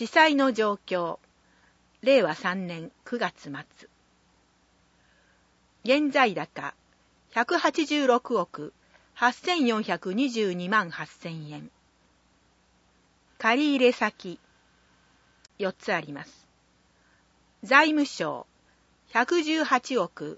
司祭の状況、令和3年9月末。現在高、186億8422万8000円。借入先、4つあります。財務省、118億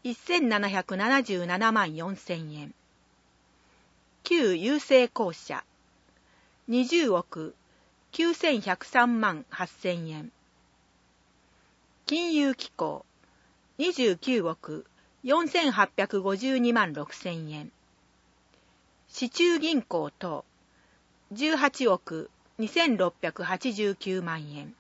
1777万4000円。旧郵政公社、20億9103万8000円。金融機構、29億4852万6000円。市中銀行等、18億2689万円。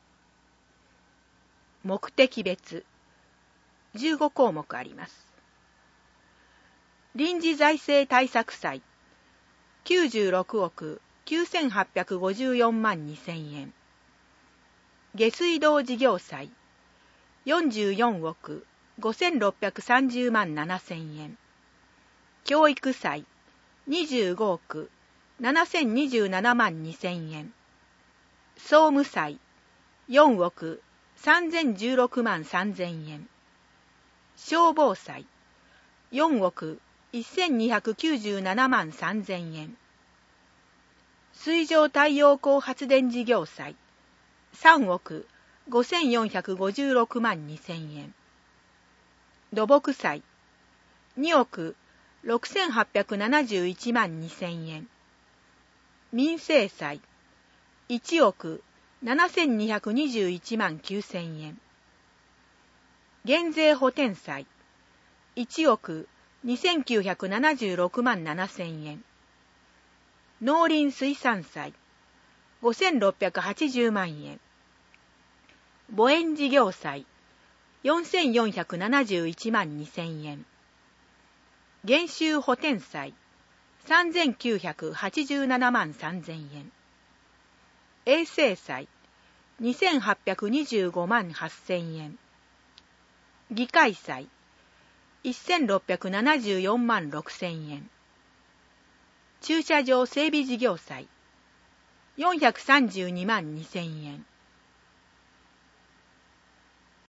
目的別、15項目あります。臨時財政対策債、96億9854万2000円。下水道事業債、44億5630万7000円。教育債、25億7027万2000円。総務債、4億3016万3000円。消防債、4億1297万3000円。水上太陽光発電事業債、3億5456万2000円。土木債、2億6871万2000円。民生債、1億7221万9000円。減税補填債、1億2976万7000円。農林水産債、5680万円。母園事業債、4471万2000円。減収補填債、3987万3000円。衛生債、2825万8000円。議会債、1674万6000円。駐車場整備事業債、432万2000円。